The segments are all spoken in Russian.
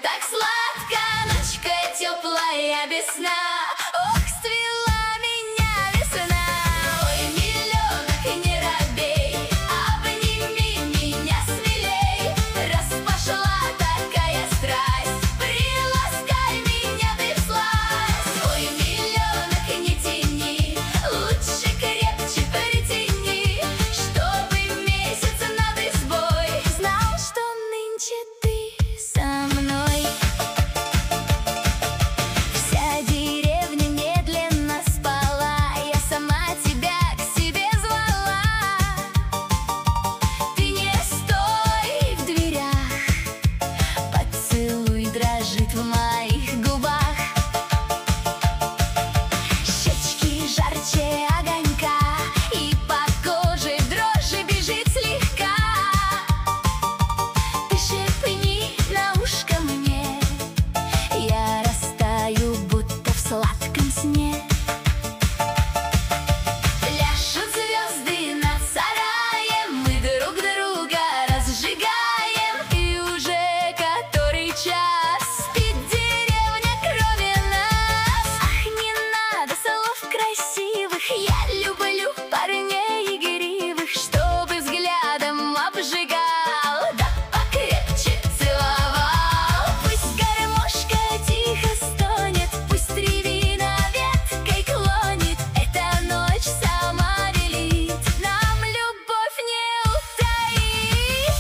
так сладко, ночка теплая весна. Ох, свела меня весна. Ой, миленок, не робей, обними меня смелей. Раз пошла такая страсть, приласкай меня ты всласть. Ой, миленок, не тяни, лучше крепче притяни, чтобы месяц над избой знал, что нынче ты со мной. Вся деревня медленно спала, я сама тебя к себе звала. Ты не стой в дверях, поцелуй дрожит в моих губах. Щечки жарче огонька, и по коже дрожь бежит слегка. Ты шепни на ушко мне, я растаю, будто в сладком сне. Пляшут звезды над сараем, мы друг друга разжигаем. И уже который час спит деревня, кроме нас. Ах, не надо слов красивых, я люблю парней игривых, чтобы взглядом обжигал, да покрепче целовал. Пусть гармошка тихо стонет, пусть рябина веткой клонит. Эта ночь сама велит нам любовь не утаить.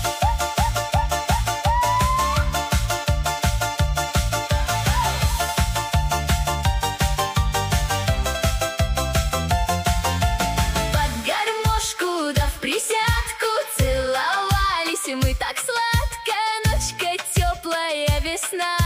Под гармошку да в присядку целовались мы так сладко, ночка теплая весна.